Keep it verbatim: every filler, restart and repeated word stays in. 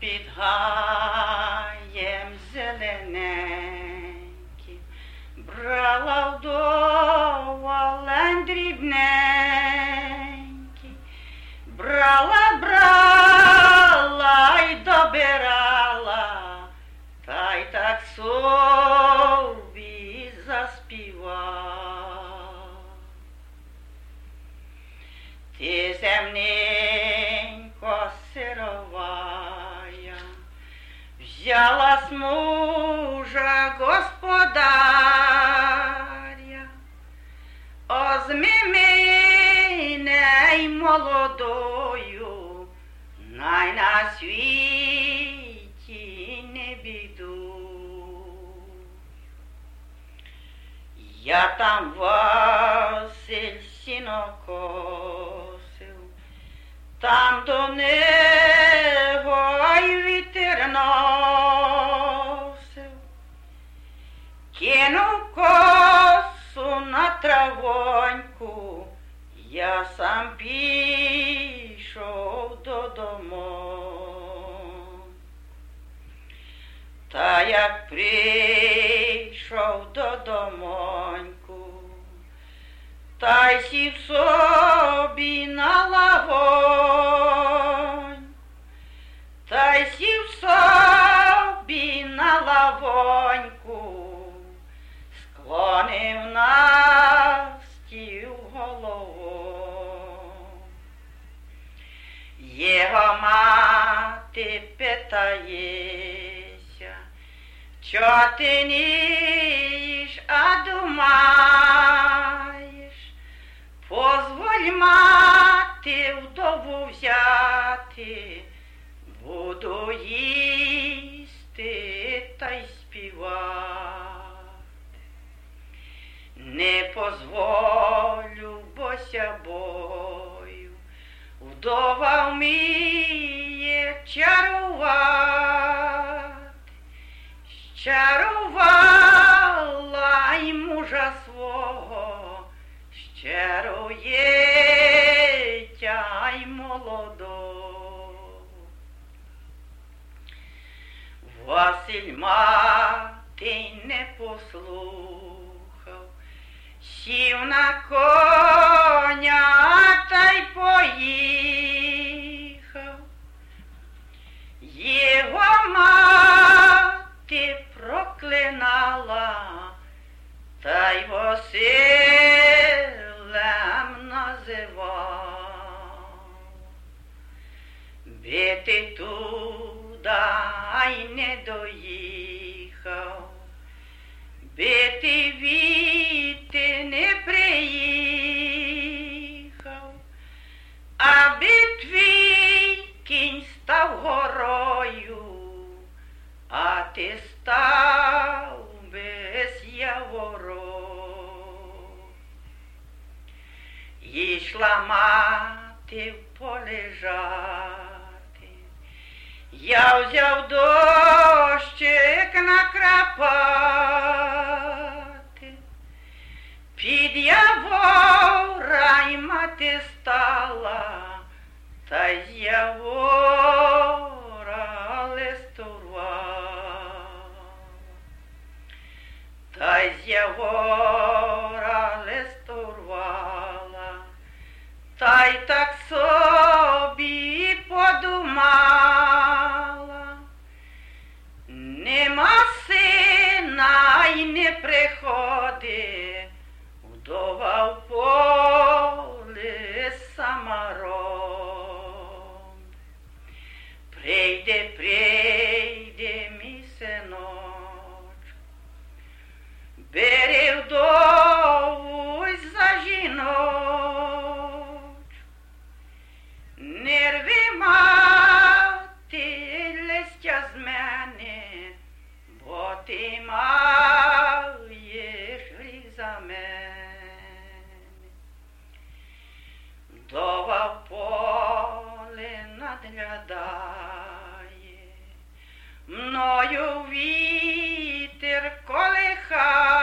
під гаєм зелененьким брала вдова лень дрібненький, брала, брала й добирала, та й так собі заспівав. Ти земненько сировая, взяла з мужа господаря, озми мене й молодою, най на світі не бідуй. Я там Василь сінокосив, там до него й вітер носив, кинув косу на травоньку, я сам пішов додому. Та як прийшов додомоньку, та й сів собі на лавонь, та й сів собі на лавоньку, склонив на стіл голову. Його мати питається, чо ти не їш, а думаєш? Позволь, мати, вдову взяти, буду їсти та й співати. Не позволю, бося бою, вдова вміє чарувати, чарувала й мужа свого, щарує тя й молодого. Василь мати не послухав, сів на коня та й поїхав. Його мати проклинала, та й Василем називав. Бити туда й не доїхав, бити віти не приїхав, аби твій кінь став горою, а ти став без явору. Йшла мати полежати, я взяв дощик накрапати, під явора й мати стала, та й з явора листурвала, та й з явора листурвала, та й так собі подумала, нема сина й не приходи, вдова в полі самаром. Прийде, прийде, мій синочку, бери вдову за жіночку, не рви, мати, листя з мене, бо ти маєш гріх за мене. Вдова в полі наглядає, мною вітер колихає,